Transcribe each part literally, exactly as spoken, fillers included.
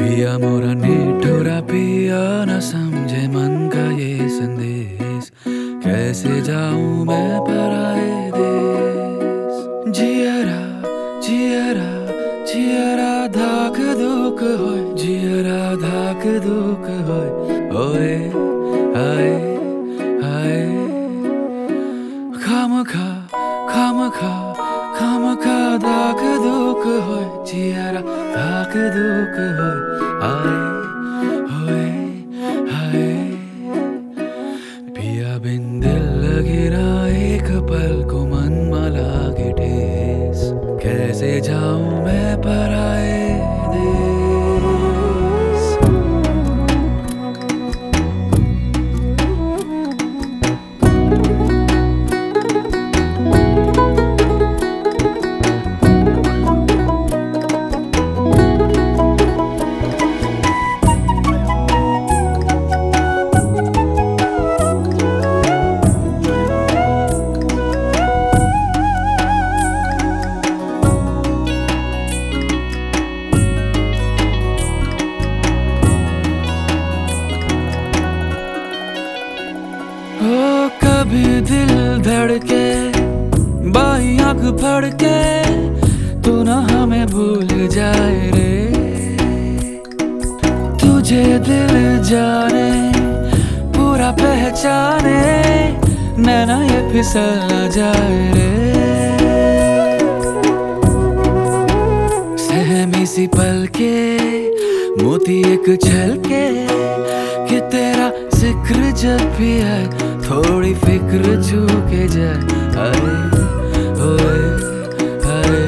पिया मोरा निठुरा पिया न समझे मन का ये संदेश, कैसे जाऊं मैं पराए देश। जियरा जियरा जियरा धाक धूक होय, जियरा धाक धूक होय, ओए हाय हाय। खामखा खामखा खामखा धाक धूक होय, जियरा धाक धूक होय, हाय होए हाय। पिया बिन दिल लगे ना एक पल को मन मला के ठेस, कैसे जाऊं मैं पराए देश। ओ कभी दिल धड़के बाई आंख फड़के, तू ना हमें भूल जाए रे। तुझे दिल जाने पूरा पहचाने, नैना ये फिसल ना जाए रे। सहमी सी पल के मोती एक छलके, कि तेरा जिक्र जब भी आए थोड़ी फिक्र झुके जाए, हाय होए हाय।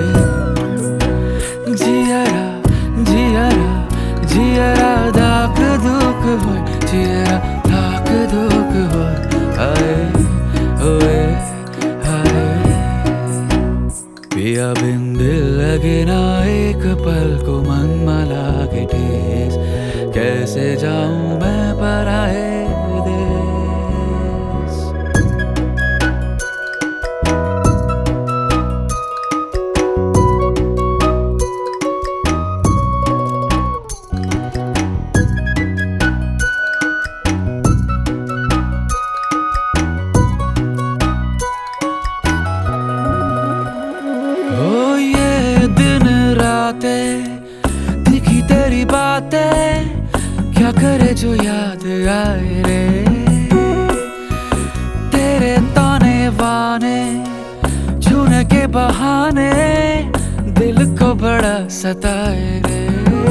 जियरा जियरा जियरा धाक धूक होय, जियरा धाक धूक होय, हाय होए हाय। पिया बिन दिल लगे ना एक पल को मन मला के ठेस, कैसे जाऊं मैं पराए देश। ओ ये दिन रातें दिखी तेरी बातें, क्या करे जो याद आए रे। तेरे ताने वाने छूने के बहाने, दिल को बड़ा सताए रे।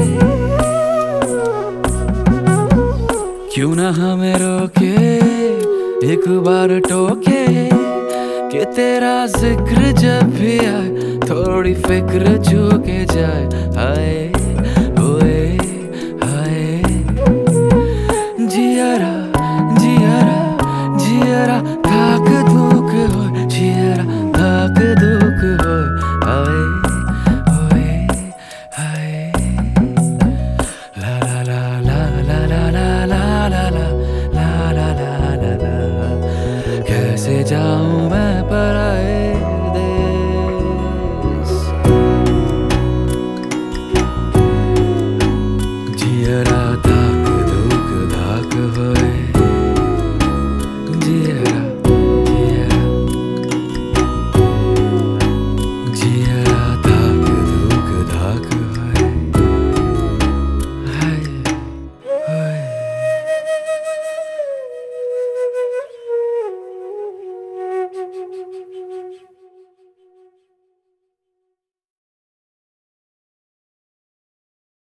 क्यों ना हमें रोके एक बार टोके, कि तेरा जिक्र जब भी आए थोड़ी फिक्र झुके जाए, हाय